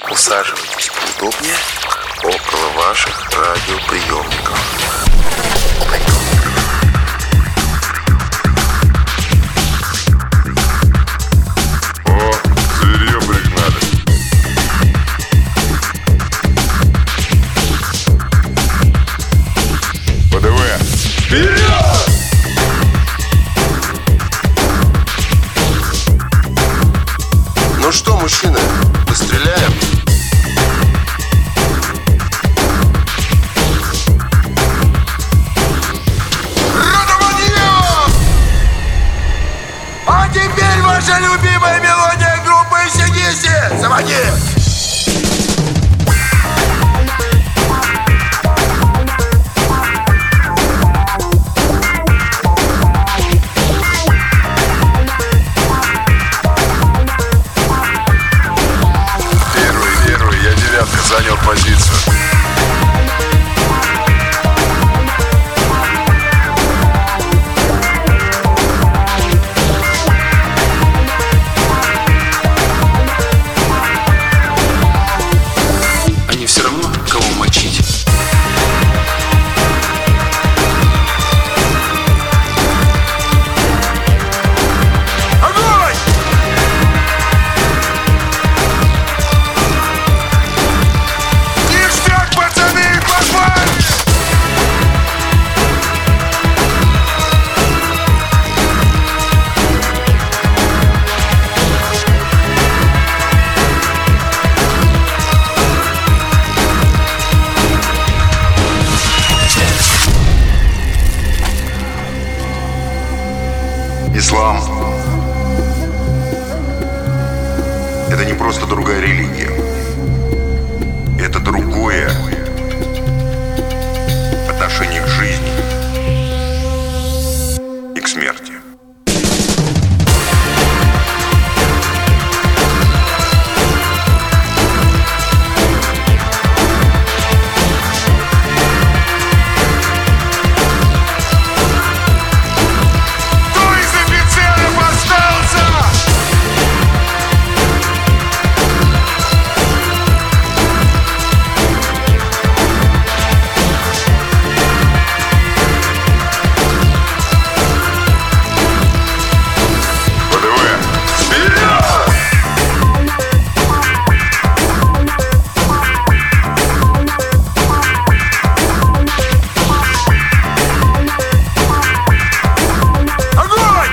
Усаживайтесь поудобнее около ваших радиоприемников. О, зверье пригнали. ПДВ. Вперед! Ну что, мужчины, мы стреляем? А теперь ваша любимая мелодия группы AC/DC. Заводи! Первый, я девятка, занял позицию. Они все равно кого мочить. Огонь! Ништяк, пацаны, попали! Ислам — это не просто другая религия. Это другое отношение к жизни и к смерти. Кто из офицеров остался? ПДВ. Вперед! Огонь!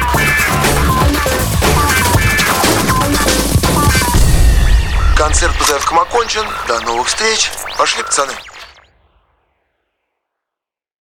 Концерт по заявкам окончен. До новых встреч. Пошли, пацаны.